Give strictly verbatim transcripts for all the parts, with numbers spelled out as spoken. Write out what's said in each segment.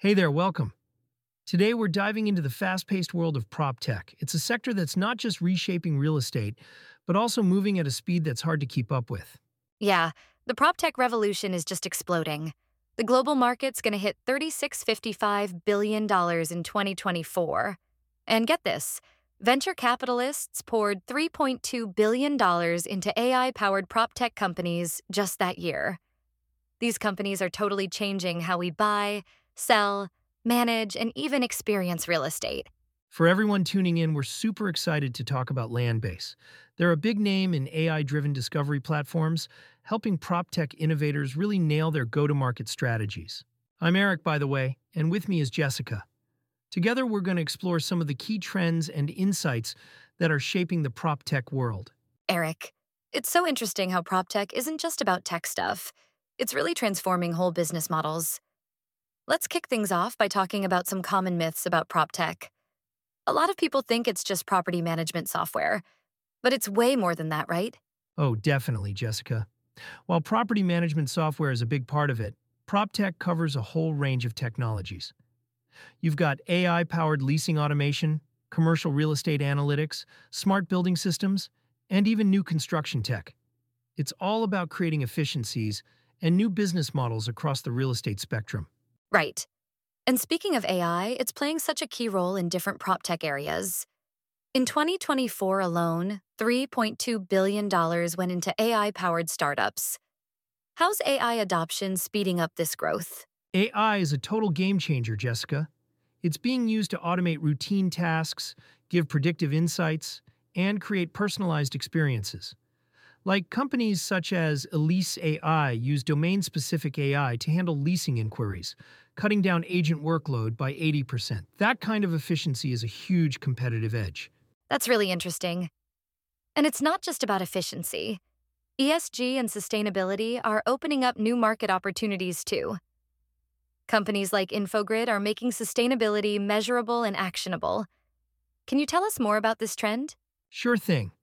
Hey there, welcome. Today we're diving into the fast paced world of prop tech. It's a sector that's not just reshaping real estate, but also moving at a speed that's hard to keep up with. Yeah, the prop tech revolution is just exploding. The global market's going to hit thirty-six point five five billion dollars in twenty twenty-four. And get this, venture capitalists poured three point two billion dollars into A I-powered prop tech companies just that year. These companies are totally changing how we buy, sell, manage, and even experience real estate. For everyone tuning in, we're super excited to talk about Landbase. They're a big name in A I driven discovery platforms, helping prop tech innovators really nail their go to market strategies. I'm Eric, by the way, and with me is Jessica. Together, we're going to explore some of the key trends and insights that are shaping the prop tech world. Eric, it's so interesting how prop tech isn't just about tech stuff. It's really transforming whole business models. Let's kick things off by talking about some common myths about prop tech. A lot of people think it's just property management software, but it's way more than that, right? Oh, definitely, Jessica. While property management software is a big part of it, prop tech covers a whole range of technologies. You've got A I-powered leasing automation, commercial real estate analytics, smart building systems, and even new construction tech. It's all about creating efficiencies and new business models across the real estate spectrum. Right. And speaking of A I, it's playing such a key role in different prop tech areas. In twenty twenty-four alone, three point two billion dollars went into A I-powered startups. How's A I adoption speeding up this growth? A I is a total game changer, Jessica. It's being used to automate routine tasks, give predictive insights, and create personalized experiences. Like companies such as Elise A I use domain-specific A I to handle leasing inquiries, cutting down agent workload by eighty percent. That kind of efficiency is a huge competitive edge. That's really interesting. And it's not just about efficiency. E S G and sustainability are opening up new market opportunities too. Companies like Infogrid are making sustainability measurable and actionable. Can you tell us more about this trend? Sure thing.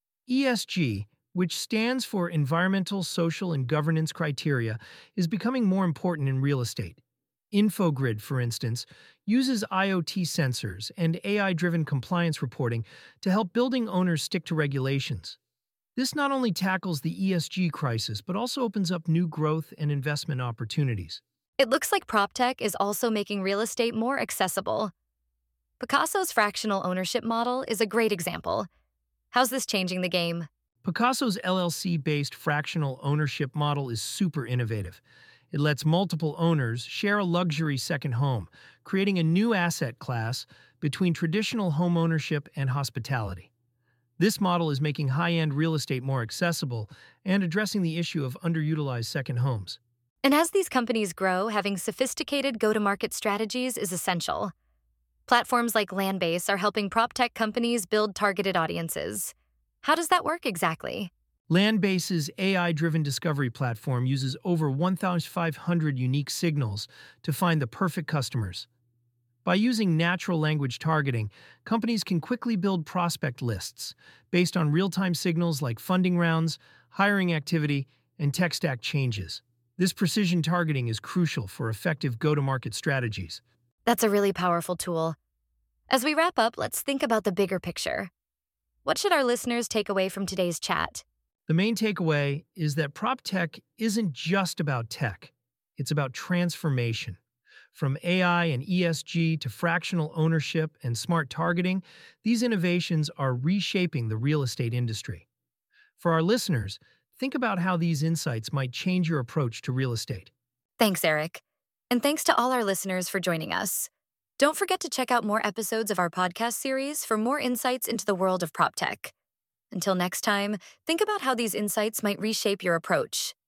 E S G, which stands for Environmental, Social, and Governance Criteria, is becoming more important in real estate. Infogrid, for instance, uses I O T sensors and A I-driven compliance reporting to help building owners stick to regulations. This not only tackles the E S G crisis, but also opens up new growth and investment opportunities. It looks like prop tech is also making real estate more accessible. Picasso's fractional ownership model is a great example. How's this changing the game? Picasso's L L C-based fractional ownership model is super innovative. It lets multiple owners share a luxury second home, creating a new asset class between traditional home ownership and hospitality. This model is making high-end real estate more accessible and addressing the issue of underutilized second homes. And as these companies grow, having sophisticated go-to-market strategies is essential. Platforms like Landbase are helping prop tech companies build targeted audiences. How does that work exactly? Landbase's A I-driven discovery platform uses over one thousand five hundred unique signals to find the perfect customers. By using natural language targeting, companies can quickly build prospect lists based on real-time signals like funding rounds, hiring activity, and tech stack changes. This precision targeting is crucial for effective go-to-market strategies. That's a really powerful tool. As we wrap up, let's think about the bigger picture. What should our listeners take away from today's chat? The main takeaway is that prop tech isn't just about tech. It's about transformation. From A I and E S G to fractional ownership and smart targeting, these innovations are reshaping the real estate industry. For our listeners, think about how these insights might change your approach to real estate. Thanks, Eric. And thanks to all our listeners for joining us. Don't forget to check out more episodes of our podcast series for more insights into the world of prop tech. Until next time, think about how these insights might reshape your approach.